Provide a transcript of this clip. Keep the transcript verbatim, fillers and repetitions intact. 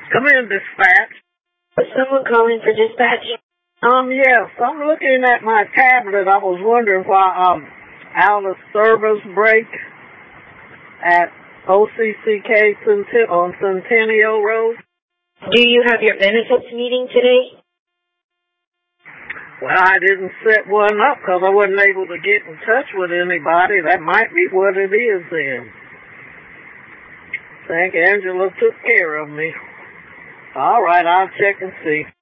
Come in, dispatch. Is someone calling for dispatch? Um, yes, I'm looking at my tablet. I was wondering why um out of service break at O C C K Cent- on Centennial Road. Do you have your benefits meeting today? Well, I didn't set one up because I wasn't able to get in touch with anybody. That might be what it is then. I think Angela took care of me. All right, I'll check and see.